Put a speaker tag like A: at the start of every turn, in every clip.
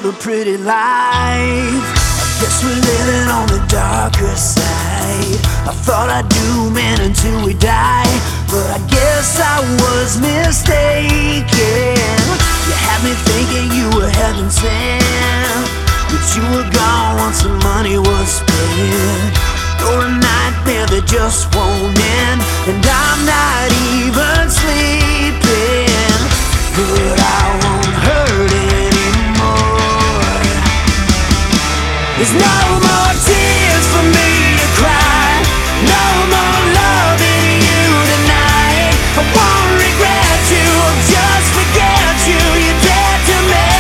A: a pretty life. I guess we're living on the darker side. I thought I'd do man until we die, but I guess I was mistaken. You had me thinking you were heaven sent, but you were gone once the money was spent. You're a nightmare that just won't end, and I'm not even sleeping, but I won't hurt anymore. There's no more tears for me to cry, no more love in you tonight. I won't regret you, I'll just forget you, you're dead to me.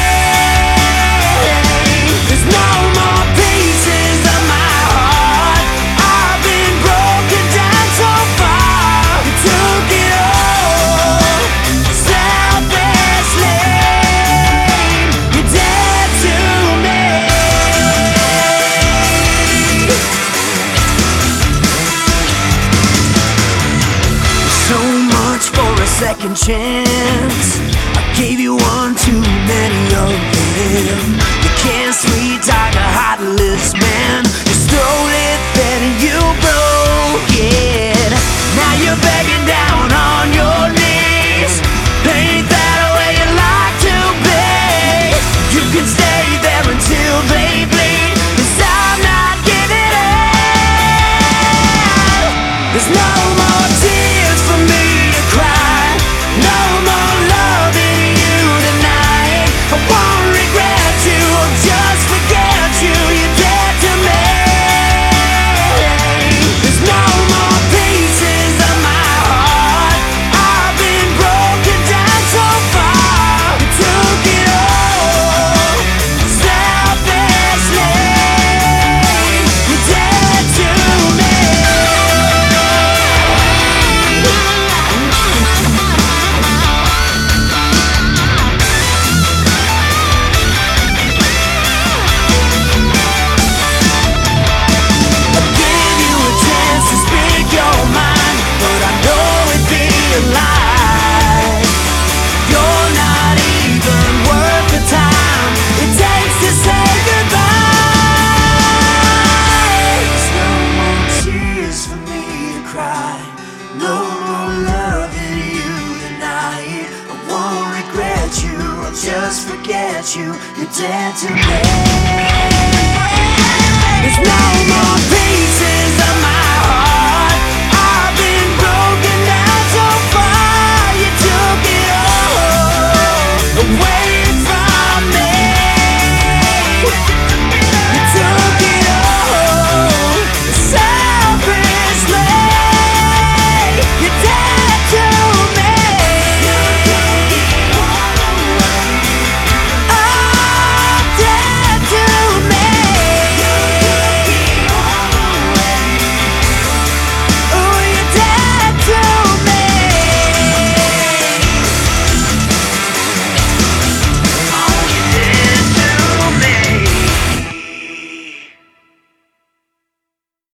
A: There's no more pieces of my heart, I've been broken down so far. You took it all, selfishly, you're dead to me. So much for a second chance, I gave you one too many of them. You can't sweet talk a heartless man. You stole it, then you broke it. Now you're begging down on your knees. Ain't that the way you like to be? You can stay there until they bleed, 'cause I'm not giving up. There's no more tears for me to cry, no more love in you tonight. I won't regret you, I'll just forget you, you're dead to me. There's no more pieces of my heart, I've been broken down so far. You took it all, selfishly, you're dead to me. I gave you a chance to speak your mind, but I know it'd be a lie. You're not even worth the time it takes to say goodbye. There's no more tears for me to cry, no more love in you tonight. I won't regret you, I'll just forget you, you're dead to me. There's no more pieces